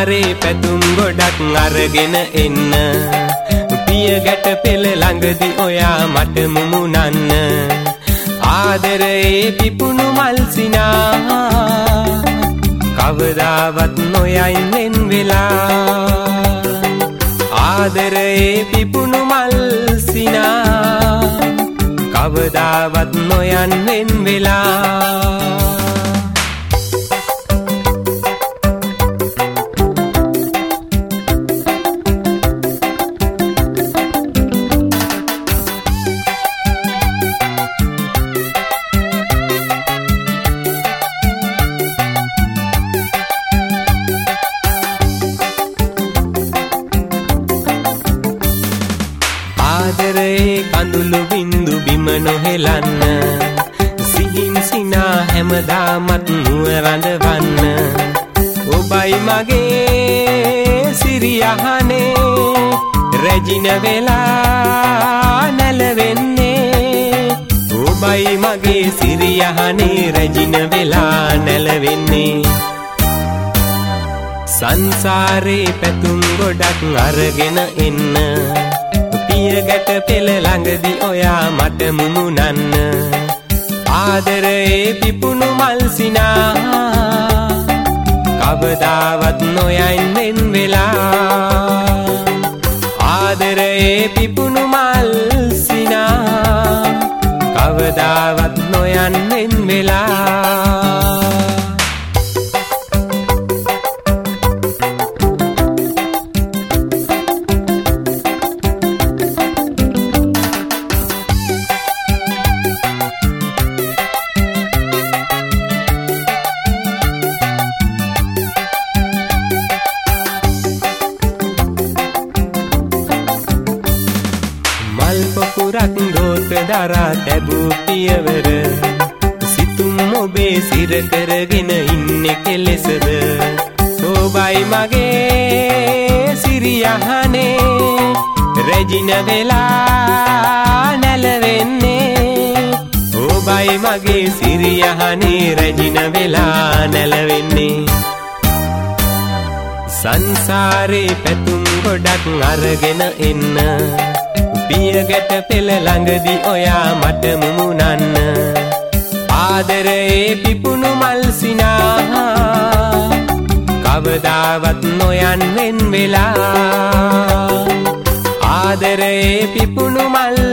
සංසාරේ පැතුම් ගොඩක් අරගෙන එන්න පිය ගැට පෙළ ළඟදී ඔයා මට මුමුණන්න ආදරේ පිපුණු මල් සිනා කවදාවත් නොයයින් වෙන් වෙලා ආදරේ පිපුණු මල් සිනා කවදාවත් නොයන් වෙන් වෙලා ආදරේ කඳුළු බින්දු බිම නොහෙලන්න සිහින් සිනා හැමදාමත් නුව රඳවන්න ඔබයි මගේ සිරියහනේ රැජින වෙලා නැලවෙන්නේ ඔබයි මගේ සිරියහනේ රැජින වෙලා නැලවෙන්නේ සංසාරේ පැතුම් ගොඩක් අරගෙන එන්න පිය ගැට පෙළ ළඟදී ඔයා මට මුමුණන්න ආදරේ පිපුණු මල් සිනා කවදාවත් නොයයින් වෙන් වෙලා ආදරේ පිපුණු මල් සිනා කවදාවත් නොයන් වෙන් වෙලා පොකුරක් දෝත දරා තැබූ පියවර සිතුම් ඔබේ සිර කරගෙන ඉන්නේ කෙලෙසද ඔබයි මගේ සිරියහනේ රැජින වෙලා නැලවෙන්නේ ඔබයි මගේ සිරියහනේ රැජින වෙලා නැලවෙන්නේ සංසාරේ පැතුම් ගොඩක් අරගෙන එන්න පිය ගැට පෙළ ළඟදී ඔයා මට මුමුණන්න ආදරේ පිපුණු මල් සිනා කවදාවත් නොයන් වෙන් වෙලා ආදරේ පිපුණු මල්